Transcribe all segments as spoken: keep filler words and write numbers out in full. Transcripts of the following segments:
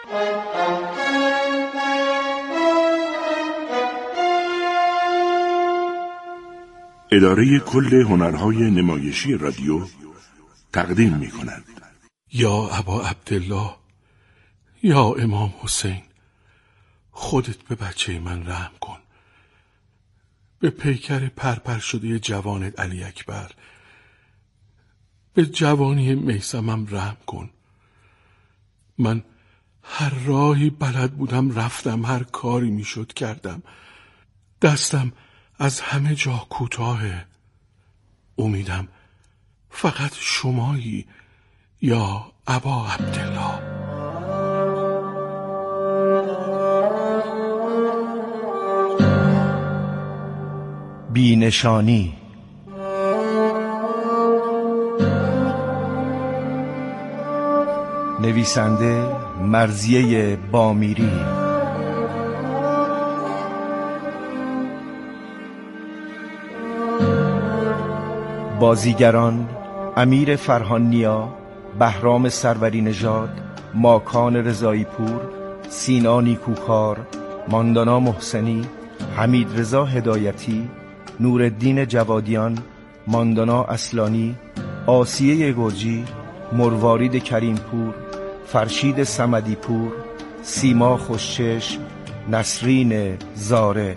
اداره کل هنرهای نمایشی رادیو تقدیم می کند. یا ابا عبدالله، یا امام حسین، خودت به بچه من رحم کن. به پیکر پرپر شده جوانت علی اکبر، به جوانی میثمم رحم کن. من هر راهی بلد بودم رفتم، هر کاری میشد کردم. دستم از همه جا کوتاهه. امیدم فقط شمایی یا ابا عبدالله. بینشانی. نویسنده مرضیه بامیری. بازیگران: امیر فرهان-نیا، بهرام سروری نژاد، ماکان رضایی پور، سینا نیکوکار، ماندانا محسنی، حمید رضا هدایتی، نورالدین جوادیان، ماندانا اصلانی، آسیه گرجی، مروارید کریم پور، فرشید صمدی پور، سیما خوشچشم، نسرین زاره.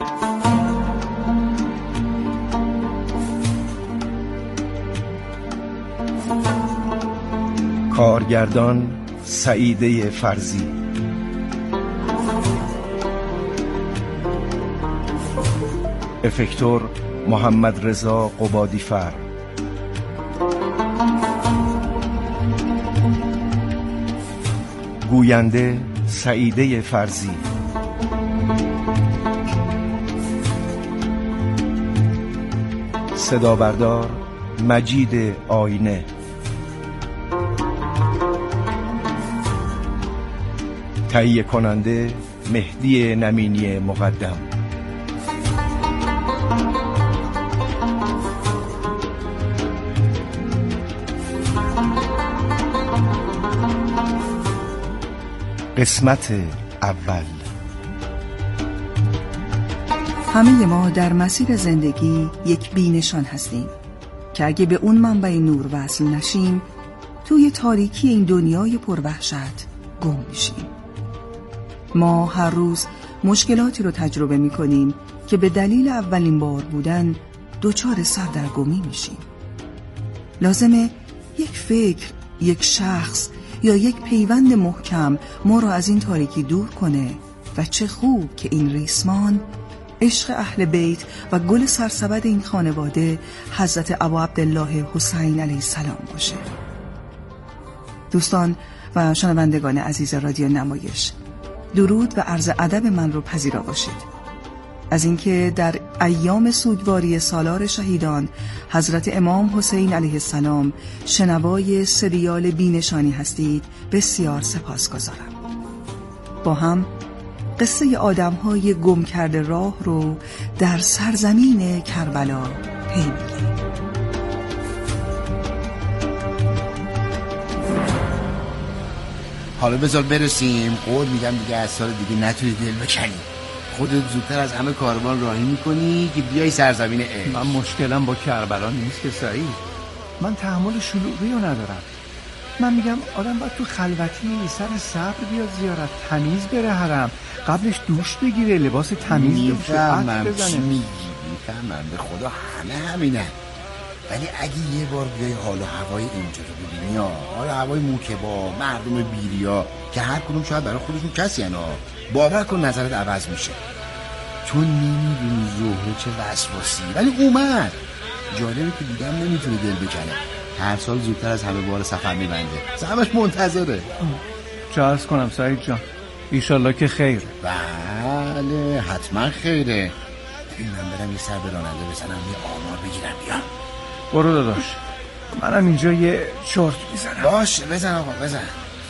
کارگردان: سعیده فرزی. افکتور: محمد رضا قبادیفر. گوینده: سعیده فرزی. صدا بردار: مجید آینه. تهیه کننده: مهدی نمینی مقدم. قسمت اول. همه ما در مسیر زندگی یک بینشان هستیم که اگه به اون منبع نور وصل نشیم، توی تاریکی این دنیای پروحشت گم میشیم. ما هر روز مشکلاتی رو تجربه میکنیم که به دلیل اولین بار بودن دچار سردرگمی میشیم. لازمه یک فکر، یک شخص یا یک پیوند محکم ما را از این تاریکی دور کنه و چه خوب که این ریسمان عشق اهل بیت و گل سرسبد این خانواده حضرت ابا عبدالله حسین علیه السلام باشه. دوستان و شنوندگان عزیز رادیو نمایش، درود و عرض ادب من رو پذیرا باشید. از اینکه در ایام سوگواری سالار شهیدان حضرت امام حسین علیه السلام شنوای سریال بینشانی هستید بسیار سپاسگزارم. با هم قصه آدم‌های گم کرده راه رو در سرزمین کربلا پی می‌گیریم. حالا بذار برسیم. قول میدم دیگه از سال دیگه نتونی دل بکنی. خودت زودتر از همه کاروان راهی میکنی که بیای سرزمین عشق. من مشکلم با کربلا نیست که سعید. من تحمل شلوغی رو ندارم. من میگم آدم باید تو خلوتی سر صبر بیاد زیارت، تمیز بره حرم، قبلش دوش بگیره، لباس تمیز بپوشه، عطر بزنه. میگی میفهمم، به خدا همه همینن. ولی اگه یه بار بیای حال و هوای اینجا رو ببینی، حال و هوای موکبا، مردم بیریا که هر کدوم شاید برای خودشون کسی هن، باور کن نظرت عوض میشه. تو نمیدونی زهره چه وسواسی، ولی اومد. جالبه که دیگه هم نمیتونه دل بکنه. هر سال زودتر از همه بار سفر میبنده، همش منتظره. چه عرض کنم سعید جان، ایشالله که خیر. بله حتما خیره. این من برم یه سر به راننده بزنم، یه آمار بگیرم بیام. برو داداش، منم اینجا یه چرت میزنم. باشه بزن آقا بزن.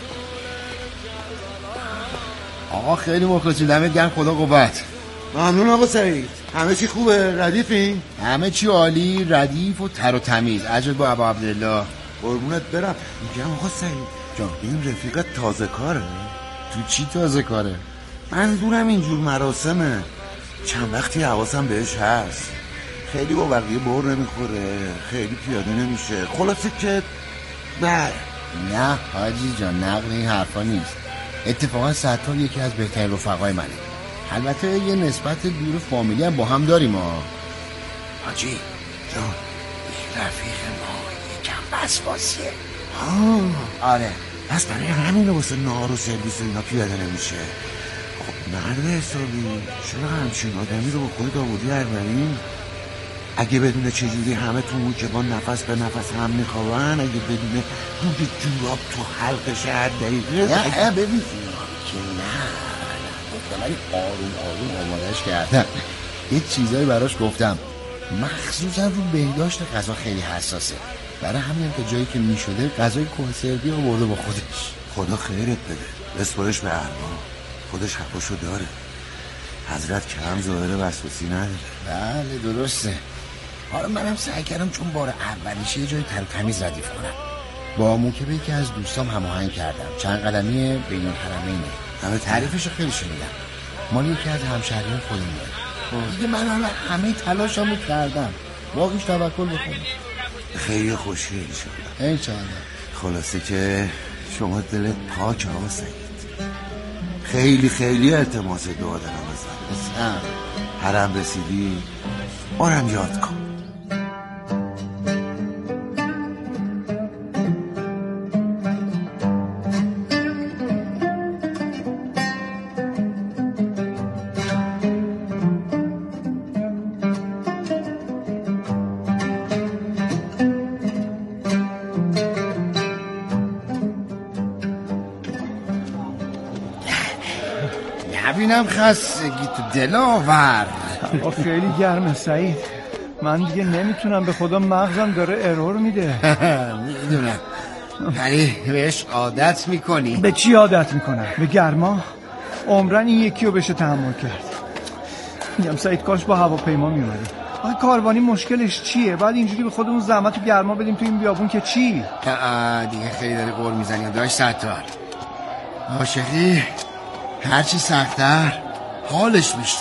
آقا خیلی مخلصی، دمت گرم، خدا قوت. ممنون آقا سعید. همه چی خوبه؟ ردیفین؟ همه چی عالی، ردیف و تر و تمیز. عجب با ابا عبدالله. قربونت برم. میگم آقا سعید جان، این رفیقت تازه کاره؟ تو چی تازه کاره؟ منظورم اینجور مراسمه. چند وقتی حواسم بهش هست. خیلی با بقیه بر نمیخوره، خیلی پیاده نمیشه. خلاصه که بله. نه حاجی جان، نقل این حرفا نیست. اتفاقا ستار یکی از بهترین رفقای منه. البته یه نسبت دور فامیلی هم با هم داریم ها. حاجی جان، این رفیق ما یکم وسواسیه. آه آره، پس برای همینه واسه نهار و سرویس اینا پیاده نمیشه. خب مرد حسابی، چرا همچین آدمی رو با خودت آوردی اربعین؟ اگه بدونه چجوری همه تو موکبان نفس به نفس هم میخوابن، اگه بدونه روی جوراب تو حلقش هر دقیقه، نه ببین که نه گفتم، ولی آروم آروم آمادش کردم. یه چیزایی براش گفتم، مخصوصا رو بهداشت غذا خیلی حساسه. برای همین که جایی که میشده غذای کنسروی آورده با خودش. خدا خیرت بده، بسپارش به ارباب، خودش حقشو داره. حضرت کم ظاهر وسواسی نداره. بله درسته. حالا منم سعی کردم چون بار اولیشه یه جای تر و تمیز ردیف کنم. با موکب یکی از دوستام هماهنگ کردم، چند قدمی بین الحرمینه. همه تعریفشو خیلی شنیدم، مال یکی از همشهریان خودمونه. دیگه من هم همه تلاشمو کردم، باقیش توکل بکنم. خیلی خوشی انشالله. انشالله. خلاصه که شما دلت پاک آقا سعید. خیلی خیلی التماس دعا دارم ازت. هرم رسیدی آرم یاد کن. نبینم خستگی تو دل آور. خیلی گرمه سعید، من دیگه نمیتونم، به خدا مغزم داره ارور میده. میدونم، ولی بهش عادت میکنی. به چی عادت میکنم؟ به گرما؟ عمرن این یکی رو بشه تحمل کرد. میگم سعید کاش با هواپیما میومدیم. آخه کاروانی مشکلش چیه؟ بعد اینجوری به خودمون زحمت و گرما بدیم تو این بیابون که چی؟ دیگه خیلی داری قول میزنی داشت ستار. عاشقی هرچی سخت‌تر حالش بیشتر.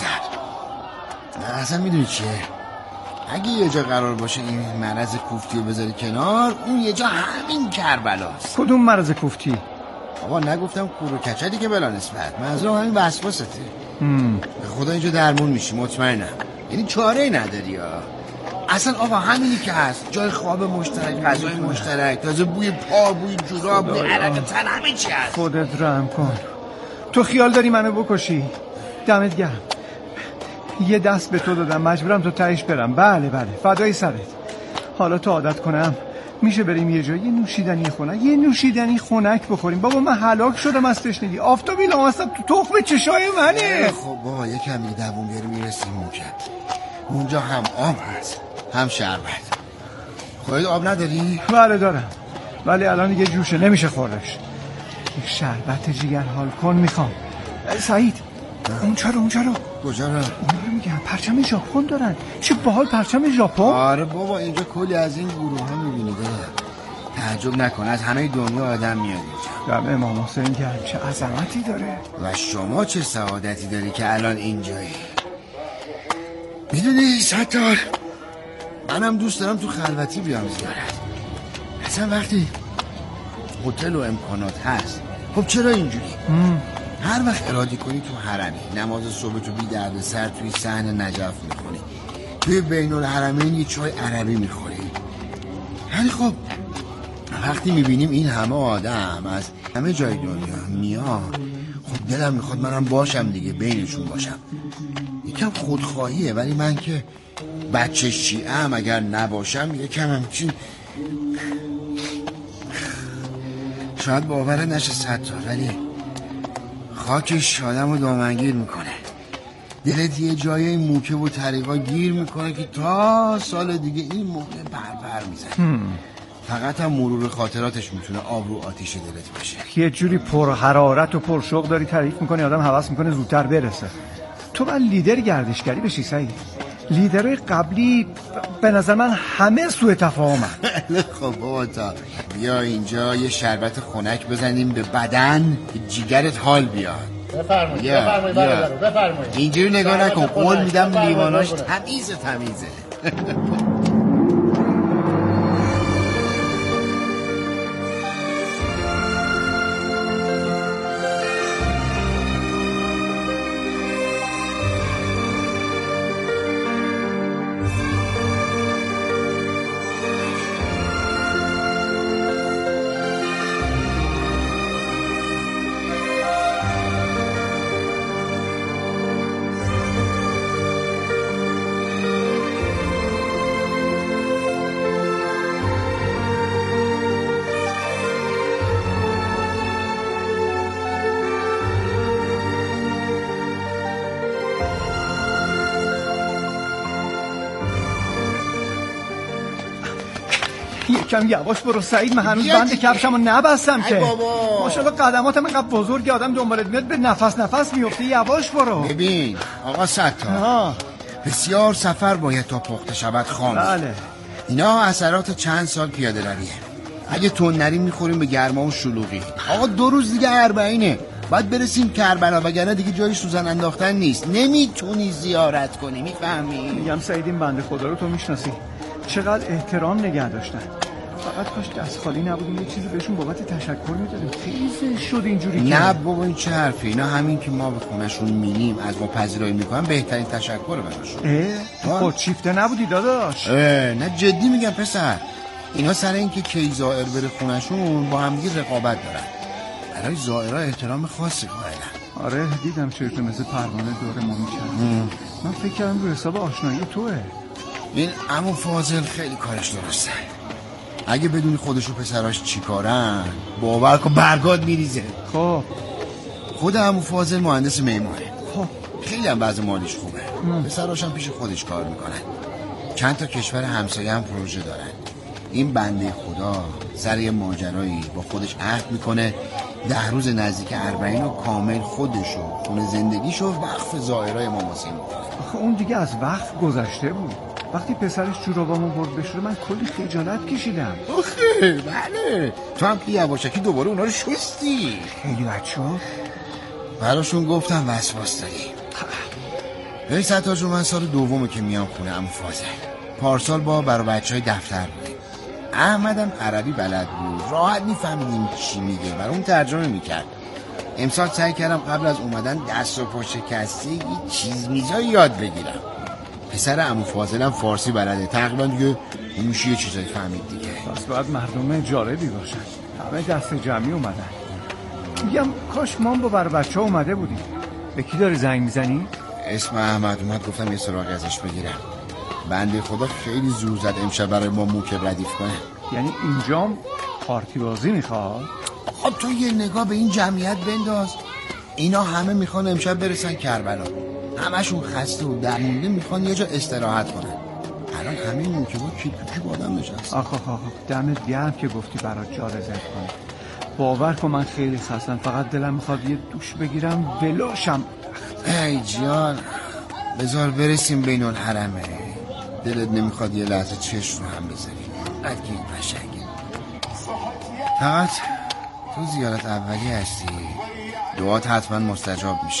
اصلا میدونی چیه؟ اگه یه جا قرار باشه این مرض کوفتی رو بذاری کنار، اون یه جا همین کربلاست. کدوم مرض کوفتی؟ بابا نگفتم کور و کچلی که بلا نسبت، منظورم همین وسواسته. به خدا اینجا درمون میشی مطمئنم. یعنی چاره‌ای نداری ها. اصلا آقا همینی که هست، جای خواب مشترک، غذای مشترک، تازه بوی پا، بوی جوراب، بوی عرق تن، همه چی هست. خودت رحم کن. تو خیال داری منو بکشی؟ دمت گرم، یه دست به تو دادم، مجبورم تو تهش برم. بله بله فدای سرت. حالا تو عادت کنم میشه بریم یه جایی یه نوشیدنی خنک، یه نوشیدنی خنک بخوریم. بابا من هلاک شدم از تشنگی، آفتابی لامصب تو تخم چشای منه. خب بابا یکم دیگه دووم بیاریم میرسیم اونجا. اونجا هم آب هست هم شربت. خودت آب نداری؟ بله دارم، ولی الان دیگه جوشه نمیشه خوردش. شربت جیگر حال کن میخوام. سعید اون چرا اون چرا کجا رو؟ اونا رو میگم پرچم ژاپن دارن. چه باحال پرچم ژاپن. آره بابا اینجا کلی از این گروه ها میبینی داره. تعجب نکن از همه دنیا آدم میاد اینجا. دم امام حسین گرم، چه عظمتی داره. و شما چه سعادتی داری که الان اینجایی. میدونی ستار، منم دوست دارم تو خلوتی بیام زیارت. اصلا وقتی هتل و امکانات هست، خب چرا اینجوری؟ هر وقت اراده کنی تو حرمی، نماز صبح تو بی درد سر توی صحن نجف میخونی، توی بین الحرمین یه چای عربی میخوری. ولی خب وقتی میبینیم این همه آدم از همه جای دنیا میاد، خب دلم میخواد منم باشم دیگه، بینشون باشم. یکم خودخواهیه، ولی من که بچه شیعه‌ام، اگر نباشم یکم همچین شاید باور نشه ستار، ولی خاکش آدم رو دامنگیر میکنه. دلت یه جای موکه و طریقا گیر میکنه که تا سال دیگه این موکه پرپر میزنه. فقط هم مرور خاطراتش میتونه آب رو آتیش دلت بشه. یه جوری پر حرارت و پر شوق داری تعریف میکنی، آدم حواس میکنه زودتر برسه. تو باید لیدر گردشگری بشی سعید. لیدرهای قبلی به نظر من همه سوء تفاهمن. خب بابا تا بیا اینجا یه شربت خنک بزنیم به بدن که جیگرت حال بیاد. بفرمایید بفرمایید برادر بفرمایید. اینجوری نگاه نکن، قول میدم لیواناش تمیزه تمیزه. یکم یواش برو سعید، من هنوز بند کفشمو نبستم که. ماشاءالله قدماتم اینقدر بزرگی، آدم دنبالت میاد به نفس نفس میفته. یواش برو. ببین آقا ستار، بسیار سفر باید تا پخته شود خام. بله. اینا اثرات چند سال پیاده رویه. اگه تون نریم میخوریم به گرما و شلوغی. آقا دو روز دیگه اربعینه، باید برسیم کربلا، وگرنه دیگه جای سوزن انداختن نیست. نمیتونی زیارت کنی، میفهمی؟ میگم سعید این بنده خدا رو تو میشناسی، چقدر احترام نگه داشتن. فقط کاش دست خالی نبودیم، یه چیزی بهشون بابت تشکر میدادیم. خیلی زشت شد اینجوری. نه بابا این چه حرفی؟ اینا همین که ما به خونشون میلیم از ما پذیرایی میکنن بهترین تشکر براشون. اه؟ خود شیفته نبودی داداش؟ نه جدی میگم پسر، اینا سر این که کی زائر بره خونشون با همدیگه رقابت دارن. برای زائرها احترام خاصی قائلن. آره دیدم چرت مثل پروانه دور ما میکرد. من فکر کردم رو حساب آشنایی توه. این عمو فاضل خیلی کارش درسته. اگه بدونی خودش و پسراش چی کارن باور کن برگاد میریزه. خب خود عمو فاضل مهندس معماره. خب خیلی هم وضع مالیش خوبه. پسراش هم پیش خودش کار میکنن. چند تا کشور همسایه هم پروژه دارن. این بنده خدا سر یه ماجرایی با خودش عهد میکنه ده روز نزدیک اربعین و کامل خودشو خونه زندگیشو وقف زائرای امام حسین میکنه. آخه اون دیگه از وقت گذشته بود. وقتی پسرش جورابامو برد بشوره من کلی خجالت کشیدم. آخه بله تو هم که یواشکی دوباره اونا رو شستی. خیلی بد شد. براشون گفتم وسواس داری. ببین ستار جون، من سال دومه که میام خونه عمو فاضل. پارسال با برای بچه های دفتر بودیم. احمدم عربی بلد بود، راحت میفهمیدیم چی میگه، برای اون ترجمه میکرد. امسال سعی کردم قبل از اومدن دست و پا شکسته یه چیز میزایی یاد بگیرم. پسر عمو فاضلم فارسی بلده، تقریبا دیگه میشه یه چیزایی فهمید دیگه. پس باید مردم جالبی باشن، همه دست جمعی اومدن. میگم کاش ما با بر بچه ها اومده بودیم. به کی داری زنگ میزنی؟ اسم احمد اومد، گفتم یه سراغ ازش بگیرم. بنده خدا خیلی زور زد امشب برای ما موکب ردیف کنه. یعنی اینجام پارتی بازی میخواد؟ خب تو یه نگاه به این جمعیت بنداز. اینا همه میخوان امشب برسن کربلا، همشون خسته و درمونده، میخوان یه جا استراحت کنن. الان همه موکبا کیپ کیپ آدم نشست. آخ آخ آخ دمت گرم که گفتی برات جا رزرو کنم. باور کن من خیلی خستم، فقط دلم میخواد یه دوش بگیرم ولاشم. ای جان بذار برسیم بین الحرمه. دلت نمیخواد یه لحظه چشم رو هم بذاری؟ قد که این قشنگه. فقط تو زیارت اولی هستی، دعات حتما مستجاب میشه.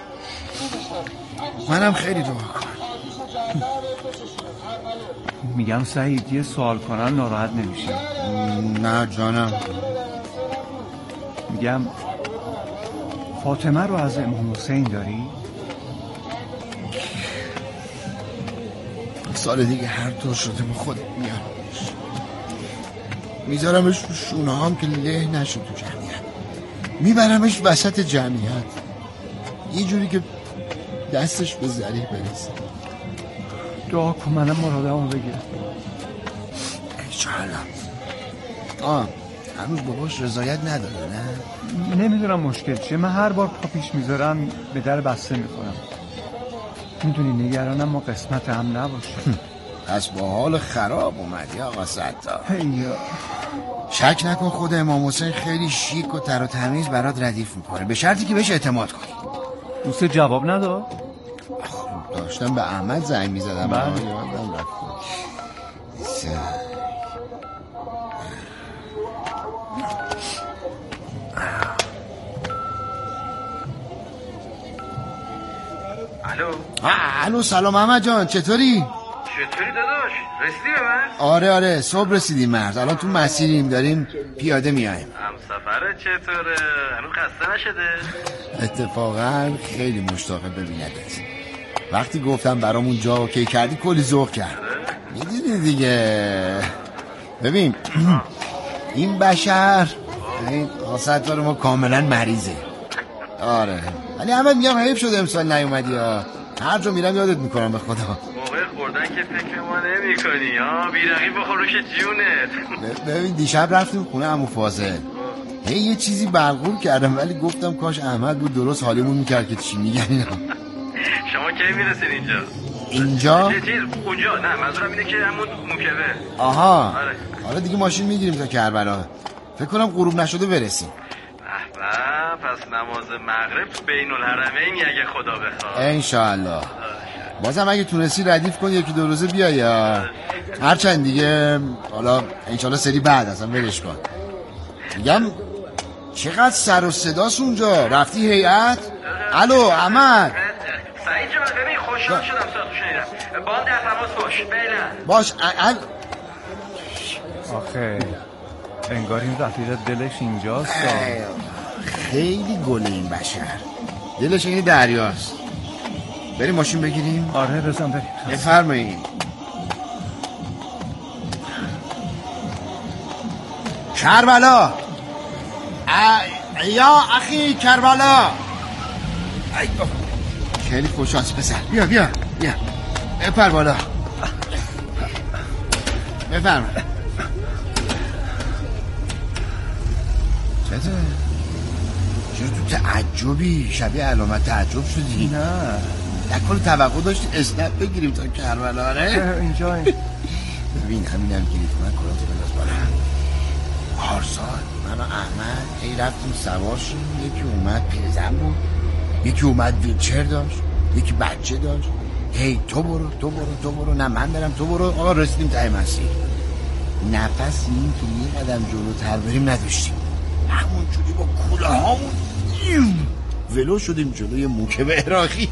منم خیلی دعا کنم. میگم سعید یه سوال کنن ناراحت نمیشه؟ نه جانم. میگم فاطمه رو از امام حسین داری؟ سال دیگه هر طور شده با خودت میارمش، میذارمش رو شونه هم که له نشد تو جمعیت، میبرمش وسط جمعیت یه جوری که دستش به ذریح برسه. دعا کن منم مرادمو بگیرم. انشاءالله. آه هنوز باباش رضایت نداره نه؟ نمیدونم مشکل چیه، من هر بار پا پیش میذارم به در بسته میخورم. میدونی نگرانم ما قسمت هم نباشه. پس با حال خراب اومدی آقا ستار. هیا شک نکن خود امام حسین خیلی شیک و تر و تمیز برات ردیف میکنه، به شرطی که بهش اعتماد کنی. دوست جواب نداد؟ داشتم به احمد زنگ میزدم. بله. یادم رفت. الو. الو سلام احمد جان، چطوری؟ چطوری داداش؟ رسیدی به من؟ آره آره صبح رسیدیم مرز. الان تو مسیریم، داریم پیاده میایم. همسفرت چطوره؟ هنوز خسته نشده؟ اتفاقا خیلی مشتاقه ببیندت. وقتی گفتم برامون جا اوکی کردی کلی ذوق کرد. میدونی دیگه. ببین این بشر این ستار ما کاملا مریضه. آره ولی احمد میگم حیف شده امسال نیومدی ها. هر جا میرم یادت میکنم به خدا. موقع خوردن که فکر ما نمی کنی ها. بیرقیب بخوروش جونت. ببین دیشب رفتیم خونه عمو فاضل. هی یه چیزی برقور کردم ولی گفتم کاش احمد بود درست حالیمون میکرد که چی میگن اینا. شما کی میرسین اینجا؟ اینجا؟ چه چیز اونجا؟ نه منظورم اینه که همون موکبه. آها آره. آره دیگه ماشین میگیریم تا کربلا. فکر کنم غروب نشده برسیم. به پس نماز مغرب بین الحرمین اگه خدا بخواد. انشالله. بازم اگه تونستی ردیف کن یکی دو روزه بیا یا هرچند دیگه حالا انشالله سری بعد اصلا ولش کن. میگم چقدر سر و صداست اونجا. رفتی هیئت؟ الو احمد. سعید جان ببین خوشحال شدم صداتو شنیدم. باند در تماس باش. فعلا. باش ال... آخه انگار این رفیق دلش اینجاست. خیلی گله این بشر. دلش این دریاست. بریم ماشین بگیریم؟ آره بزن بریم. بفرمایید. کربلا ا... یا اخی کربلا. ای خیلی خوشحال پسر. بیا بیا بیا بپر بالا. بفرما. چطور؟ چرا تو تعجبی؟ شبیه علامت تعجب شدی؟ نه نکنه توقع داشتی اسنپ بگیریم تا کربلا؟ آره اینجا ببین همینم گیرید من کراتو بنداز بالا. پارسال من و احمد ای رفتیم سوار شدیم. یکی اومد پیرزن بود، یکی اومد ویلچر داشت، یکی بچه داشت. هی تو برو تو برو تو برو نه من برم تو برو. آقا رسیدیم ته مسیر. نفس این که یه قدم جلوتر بریم نداشتیم. همون جوری با کوله هامون ولو شدیم جلوی موکب عراقی.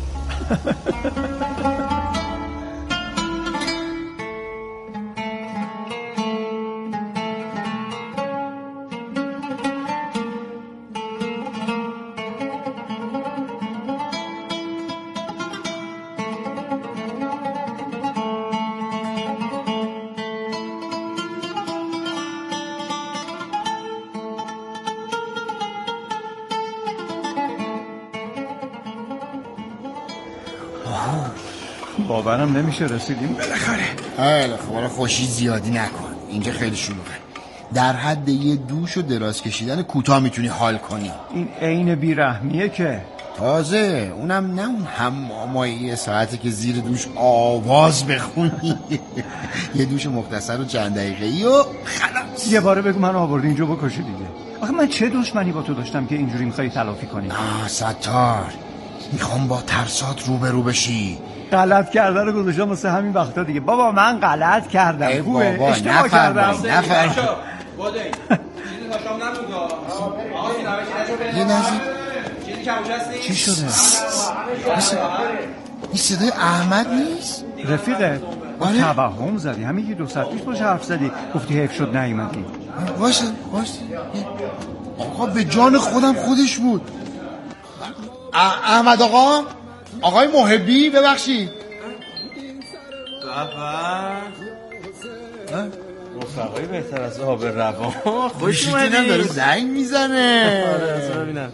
باورم نمیشه رسیدیم بالاخره. خیلی خب حالا خوشی زیادی نکن. اینجا خیلی شلوغه. در حد یه دوش و دراز کشیدن کوتاه میتونی حال کنی. این عین بیرحمیه که تازه اونم نه اون همامایی ساعتی که زیر دوش آواز بخونی. یه دوش مختصر و چند دقیقه ای و خلاص. یه باره بگو من آوردی اینجا بکشی دیگه. آخه من چه دشمنی با تو داشتم که اینجوری میخوای تلافی کنی؟ آه ستار میخوام با ترسات روبرو بشی. غلط کرده رو گذاشتم واسه همین وقتا دیگه. بابا من غلط کردم. خوبه اشتباه کردم. نفرمایید. یه نزدیک چی شده؟ این صدای احمد نیست؟ رفیقه آره؟ توهم زدی. همین یه دو ساعت پیش باشه حرف زدی گفتی حیف شد نیومدی. باشه باشه. آقا به جان خودم خودش بود. احمد آقا آقای محبی ببخشید. رفقایی بهتر از آب روان. خوش اومدی. داره زنگ میزنه. آره اصلا ببینم.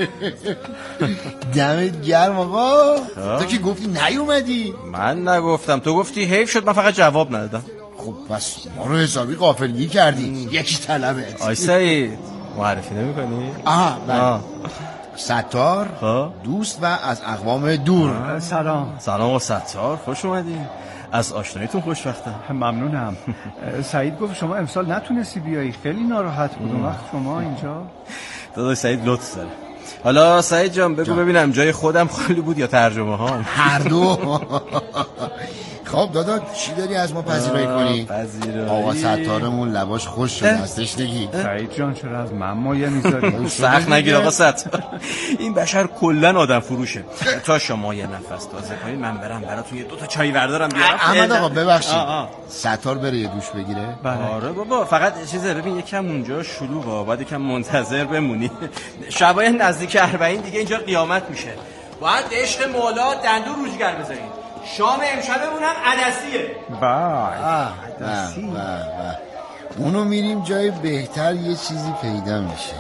دمت گرم آقا. تو که گفتی نیومدی. من نگفتم تو گفتی حیف شد. من فقط جواب ندادم. خب پس ما رو حسابی غافلگیر کردی. یکی طلبه. آی سعید معرفی نمی کنی؟ آها بله. ستار دوست و از اقوام دور. سلام. سلام و ستار خوش اومدی. از آشناییتون خوشبختم. ممنونم. سعید گفت شما امسال نتونستی بیایی. خیلی ناراحت بود. اون وقت شما اینجا. داداش سعید لطف داره. حالا سعید جان بگو جان. ببینم جای خودم خالی بود یا ترجمه ها؟ هر دو. خب دادا چی داری از ما پذیرایی کنی؟ پذیرایی آقا ستارمون لباش خوش شده از تشنگی. سعید جان چرا از من مایه میذاری؟ سخت نگیر آقا ستار، این بشر کلن آدم فروشه. تا شما یه نفس تازه کنید من برم براتون یه دو تا چای بردارم بیارم. احمد آقا ببخشید ستار بره یه دوش بگیره. آره بابا فقط چیزه، ببین یکم اونجا شلوغه، باید یکم منتظر بمونی. شبای نزدیک اربعین دیگه اینجا قیامت میشه، باید به عشق مولا دندون روزگر بذارید. شام امشبمون هم عدسیه. بای عدسی اونو میریم جای بهتر یه چیزی پیدا میشه.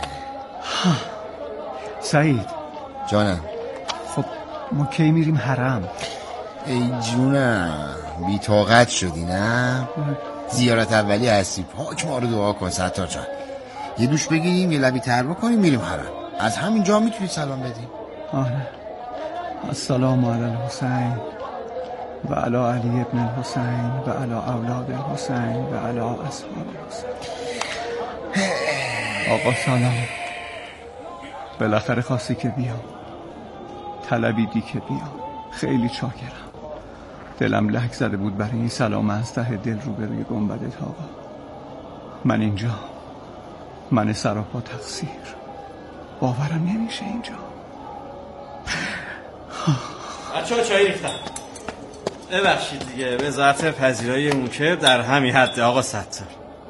سعید جانم. خب ما کی میریم حرم؟ ای جونم بی طاقت شدی نه؟ زیارت اولی هستی، پاک ما رو دعا کن ستار جان. یه دوش بگیریم یه لبی تر بکنیم میریم حرم. از همین جا میتونی سلام بدیم. آره. السلام علی الحسین و علی علی ابن الحسین و علی اولاد الحسین و علی اصحاب الحسین. آقا سلام، بالاخره خواستی که بیام، طلبیدی که بیام، خیلی چاکرم. دلم لک زده بود برای این سلام از ته دل رو به روی گنبدت آقا. من اینجا، من سراپا تقصیر، باورم نمیشه اینجا. بچه ها چایی ریختم، ببخشید دیگه به ذات پذیرای اون که در همین حد. آقا ستار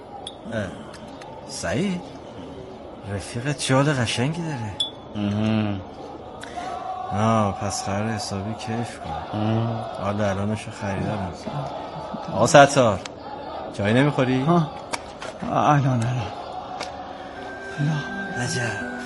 سعید رفیقت چال قشنگی داره. آه پس قرار حسابی کیف کن. حالا الانشو خریدارم. آقا ستار چایی نمیخوری؟ ها الان الان عجب.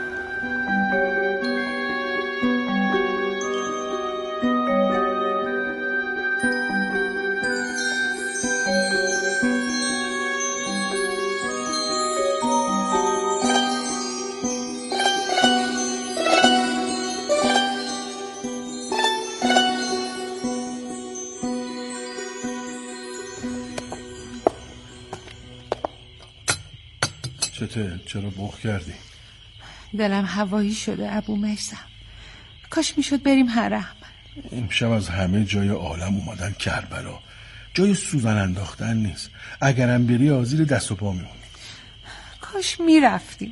چته؟ چرا بخ کردی؟ دلم هوایی شده ابو میثم، کاش میشد بریم حرم. امشب از همه جای عالم اومدن کربلا، جای سوزن انداختن نیست. اگرم بری آزیر دست و پا میمونی. کاش میرفتیم،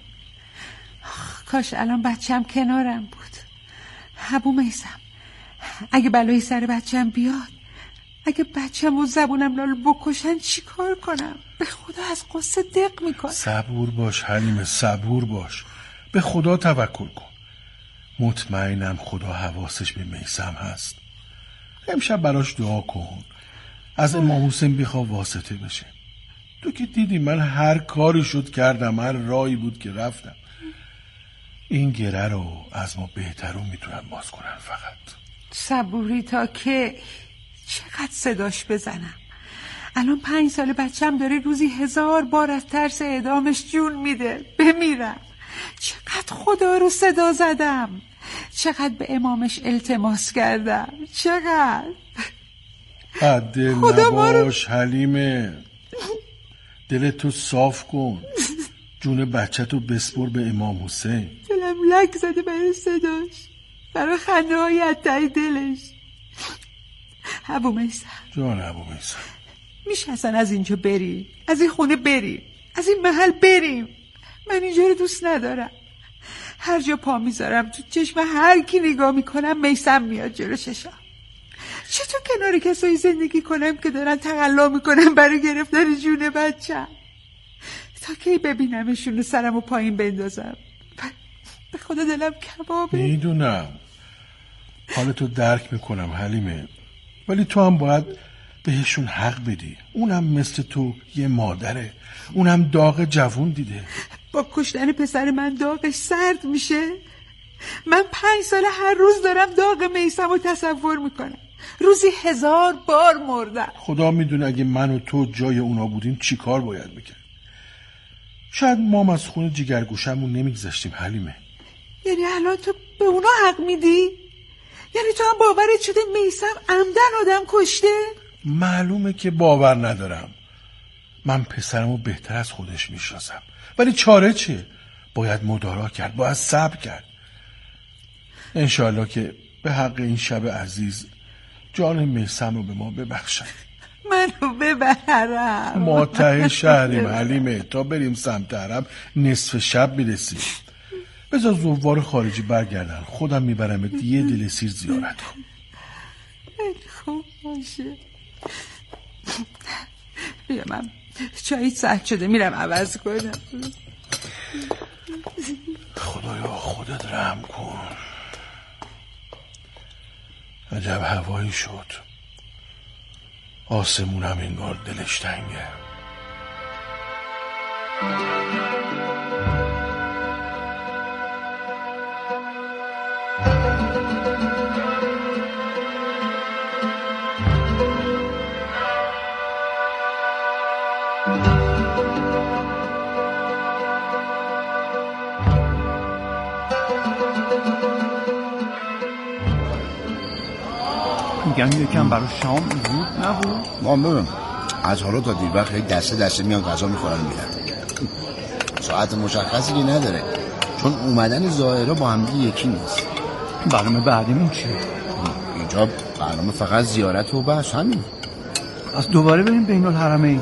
کاش الان بچم کنارم بود. ابو میثم اگه بلایی سر بچم بیاد، اگه بچم و زبونم لال بکشن چی کار کنم؟ به خدا از قصه دق میکنم. صبور باش حلیمه، صبور باش، به خدا توکل کن. مطمئنم خدا حواسش به میثم هست. امشب براش دعا کن، از امام حسین بخوا واسطه بشه. تو که دیدی من هر کاری شد کردم، هر راهی بود که رفتم. این گره رو از ما بهترون میتونن باز کنن. فقط صبوری تا که چقدر صداش بزنم؟ الان پنج سال بچم داره روزی هزار بار از ترس اعدامش جون میده. بمیرم. چقدر خدا رو صدا زدم، چقدر به امامش التماس کردم، چقدر. دل نباش حلیمه، دلتو صاف کن، جون بچه تو بسپر به امام حسین. دلم لک زده برای صداش، برای خنده های اتای دلش. ابو میثم جان ابو میثم، میشه اصلا از اینجا بریم، از این خونه بریم، از این محل بریم؟ من اینجا رو دوست ندارم. هر جا پا میذارم تو چشم هر کی نگاه میکنم میثم میاد جلو چشم. چطور کنار کسایی زندگی کنم که دارن تقلا میکنن برای گرفتن جون بچم؟ تا کی ببینمشون سرمو پایین بندازم؟ به خدا دلم کبابه. میدونم حالتو درک میکنم حلیمه، ولی تو هم باید بهشون حق بدی. اونم مثل تو یه مادره، اونم داغ جوون دیده. با کشتن پسر من داغش سرد میشه؟ من پنج سال هر روز دارم داغ میثم رو تصور میکنم، روزی هزار بار مردم. خدا میدونه اگه من و تو جای اونا بودیم چی کار باید میکرد. شاید ما از خون جگرگوشمون نمیگذاشتیم حلیمه. یعنی الان تو به اونا حق میدی؟ یعنی تو هم باورت شده میثم عمدن آدم کشته؟ معلومه که باور ندارم. من پسرمو بهتر از خودش میشناسم، ولی چاره چه؟ باید مدارا کرد، باید صبر کرد. انشالله که به حق این شب عزیز جان میثم رو به ما ببخشن. منو ببرم. ما ته شهریم حلیمه، تا بریم سمت حرم نصف شب میرسیم. بذار زوار خارجی برگردن، خودم میبرم یه دل سیر زیارت کن. خوب باشه. بیا من چایی سرد شده میرم عوض کنم. خدایا خودت رحم کن. عجب هوایی شد، آسمون هم انگار دلش تنگه. میگم یکم برای شام زود نبود؟ ما ببین از حالا تا دیر وقت یک دسته دسته میان غذا میخورن میرن. ساعت مشخصی که نداره، چون اومدن ظاهرا با هم یکی نیست. برنامه بعدیمون چیه؟ اینجا برنامه فقط زیارت و بس، همین. از دوباره بریم بین الحرمین.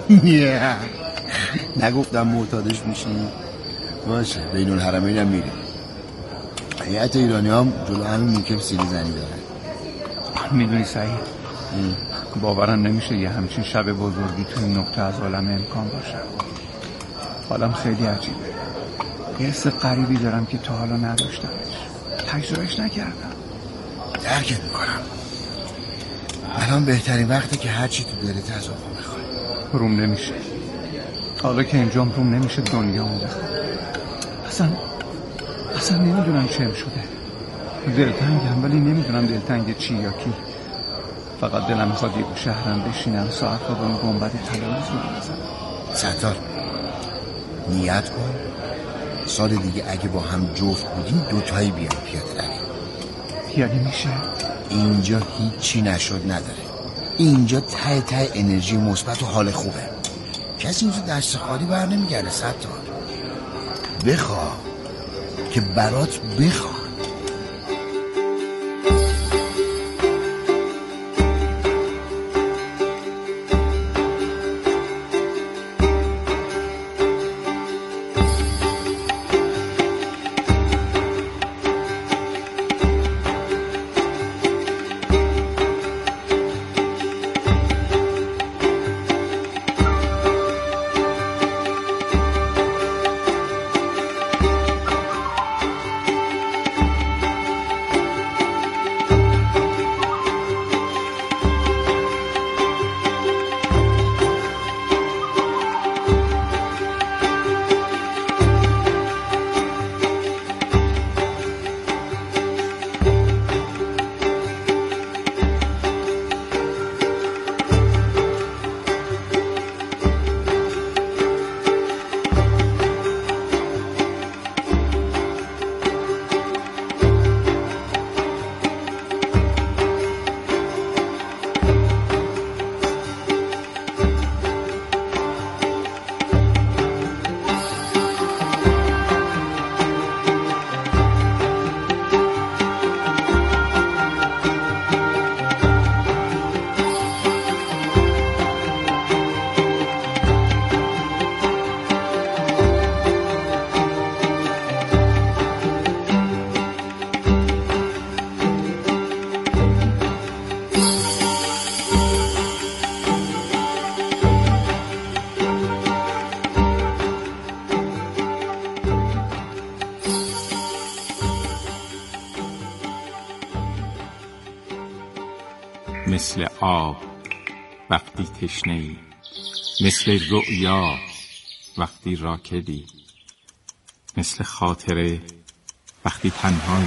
نگفتم معتادش میشیم؟ باشه بین الحرمین هم میریم. هیئت ایرانی هم جلو همین موکب سینه زنی دارن. میدونی سعید، باورم نمیشه یه همچین شب بزرگی تو این نقطه از عالم امکان باشه. حالم خیلی عجیبه، یه حس غریبی دارم که تا حالا نداشتمش، تجربهش نکردم. درکت میکنم. الان بهترین وقته که هرچی تو دلت از آقا بخوای. روم نمیشه، حالا که اینجام روم نمیشه دنیامو بخوام. اصلا اصلا نمیدونم چه شده. دلتنگم ولی نمیدونم دلتنگ چی یا کی. فقط دلم میخواد یه گوشه حرم بشینم ساعت ها با اون گنبد طلایی زور بزنم. ستار نیت کن سال دیگه اگه با هم جفت بودیم دوتایی بیان پیاده رویم. یعنی میشه اینجا هیچی نشد نداره. اینجا ته ته انرژی مثبت و حال خوبه. کسی اینجا دست خالی بر نمیگرده. ستار بخواه که برات بخواه. مثل آب وقتی تشنه‌ای، مثل رؤیا وقتی راکدی، مثل خاطره وقتی تنهایی،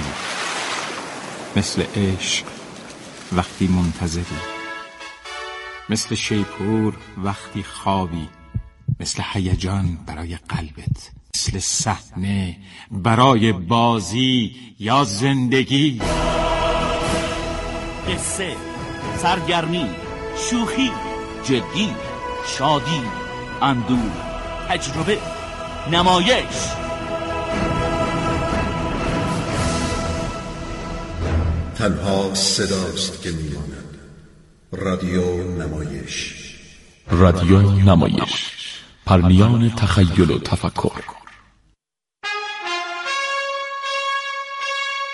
مثل عشق وقتی منتظری، مثل شیپور وقتی خوابی، مثل هیجان برای قلبت، مثل صحنه برای بازی یا زندگی. قصه، سرگرمی، شوخی، جدی، شادی، اندوه، تجربه، نمایش. تنها صداست که میماند. رادیو نمایش. رادیو نمایش، پرنیان تخیل و تفکر.